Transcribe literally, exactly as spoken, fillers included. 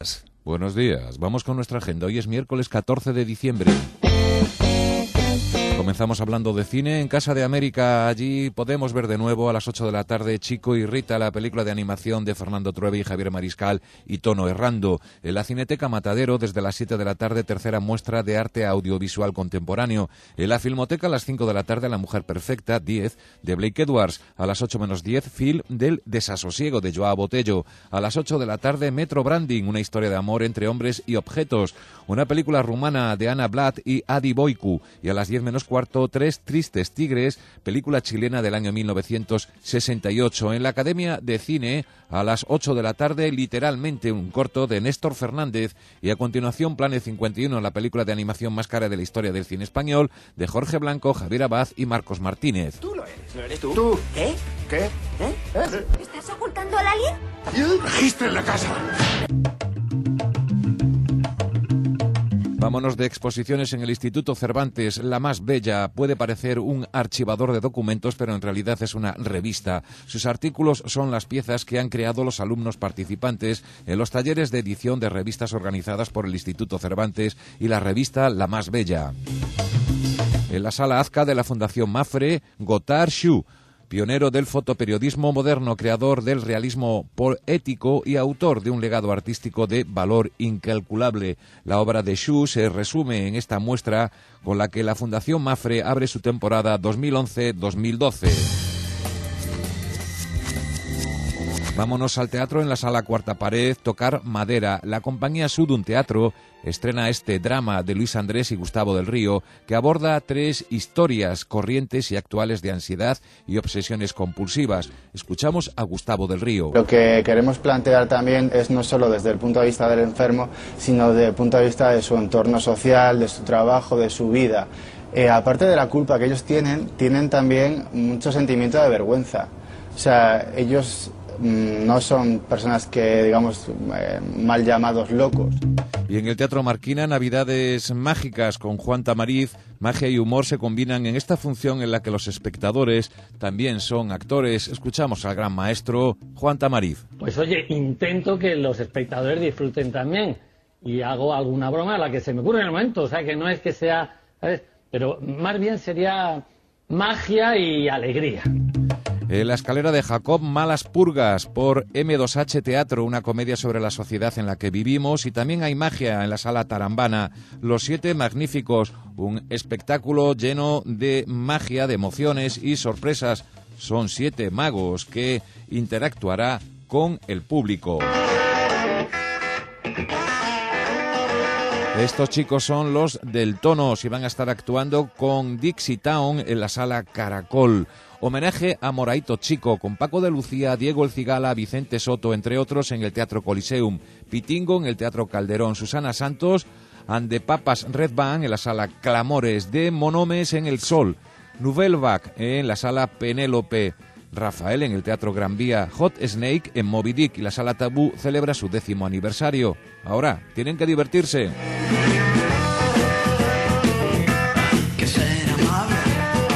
días. Buenos días. Vamos con nuestra agenda. Hoy es miércoles catorce de diciembre. Comenzamos hablando de cine en Casa de América. Allí podemos ver de nuevo a las ocho de la tarde Chico y Rita, la película de animación de Fernando Trueba y Javier Mariscal y Tono Errando. En la Cineteca Matadero, desde las siete de la tarde, tercera muestra de arte audiovisual contemporáneo. En la Filmoteca, a las cinco de la tarde, La Mujer Perfecta, diez, de Blake Edwards. A las ocho menos diez, film del Desasosiego, de Joao Botello. A las ocho de la tarde, Metro Branding, una historia de amor entre hombres y objetos. Una película rumana de Ana Blat y Adi Boiku. Y a las diez menos cuarto, Tres Tristes Tigres, película chilena del año mil novecientos sesenta y ocho. En la Academia de Cine, a las ocho de la tarde, literalmente un corto de Néstor Fernández. Y a continuación, Planet cincuenta y uno, la película de animación más cara de la historia del cine español, de Jorge Blanco, Javier Abad y Marcos Martínez. Tú lo eres, ¿no eres tú? ¿Tú? ¿Qué? ¿Qué? ¿Eh? ¿Estás ocultando al alien? ¡Registro en la casa! Vámonos de exposiciones en el Instituto Cervantes. La más bella puede parecer un archivador de documentos, pero en realidad es una revista. Sus artículos son las piezas que han creado los alumnos participantes en los talleres de edición de revistas organizadas por el Instituto Cervantes y la revista La más bella. En la sala Azca de la Fundación Mafre, Gotthard Schuh, pionero del fotoperiodismo moderno, creador del realismo poético y autor de un legado artístico de valor incalculable. La obra de Schuh se resume en esta muestra con la que la Fundación Mafre abre su temporada dos mil once dos mil doce. Vámonos al teatro en la sala Cuarta Pared, Tocar Madera. La compañía Sudun Teatro estrena este drama de Luis Andrés y Gustavo del Río, que aborda tres historias corrientes y actuales de ansiedad y obsesiones compulsivas. Escuchamos a Gustavo del Río. Lo que queremos plantear también es no solo desde el punto de vista del enfermo, sino desde el punto de vista de su entorno social, de su trabajo, de su vida. Eh, aparte de la culpa que ellos tienen, tienen también mucho sentimiento de vergüenza. O sea, ellos no son personas que, digamos, eh, mal llamados locos. Y en el Teatro Marquina, Navidades Mágicas con Juan Tamariz. Magia y humor se combinan en esta función en la que los espectadores también son actores. Escuchamos al gran maestro Juan Tamariz. Pues oye, intento que los espectadores disfruten también y hago alguna broma a la que se me ocurre en el momento. O sea, que no es que sea, ¿sabes? Pero más bien sería magia y alegría. En la escalera de Jacob, Malas Purgas, por eme dos hache Teatro, una comedia sobre la sociedad en la que vivimos. Y también hay magia en la sala Tarambana, Los Siete Magníficos, un espectáculo lleno de magia, de emociones y sorpresas. Son siete magos que interactuará con el público. Estos chicos son los del Tonos y van a estar actuando con Dixie Town en la sala Caracol. Homenaje a Moraito Chico con Paco de Lucía, Diego El Cigala, Vicente Soto, entre otros, en el Teatro Coliseum. Pitingo en el Teatro Calderón. Susana Santos, and the Papas Red Band en la sala Clamores. de Monomes en el Sol. Nouvelle Vague en la sala Penélope. Rafael en el Teatro Gran Vía. Hot Snake en Moby Dick, y la sala Tabú celebra su décimo aniversario. Ahora tienen que divertirse.